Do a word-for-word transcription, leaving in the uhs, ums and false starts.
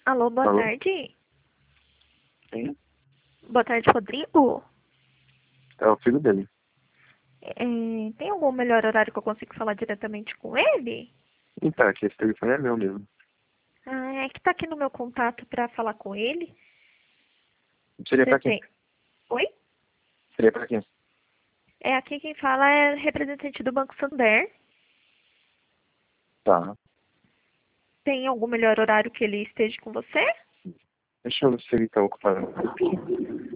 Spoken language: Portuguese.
Alô, boa Alô? tarde. Sim, Boa tarde, Rodrigo. é o filho dele. É, tem algum melhor horário que eu consigo falar diretamente com ele? Então, aqui esse telefone é meu mesmo. Ah, é que tá aqui no meu contato pra falar com ele. Seria Você pra quem? tem... Oi? Seria pra quem? É, aqui quem fala é representante do Banco Santander. Tá. Tem algum melhor horário que ele esteja com você? Deixa eu ver se ele tá ocupado.